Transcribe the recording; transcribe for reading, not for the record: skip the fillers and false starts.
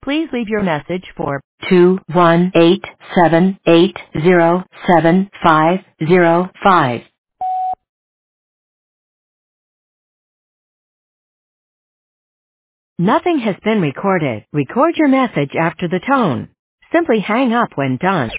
Please leave your message for 21878075505. Nothing has been recorded. Record your message after the tone. Simply hang up when done.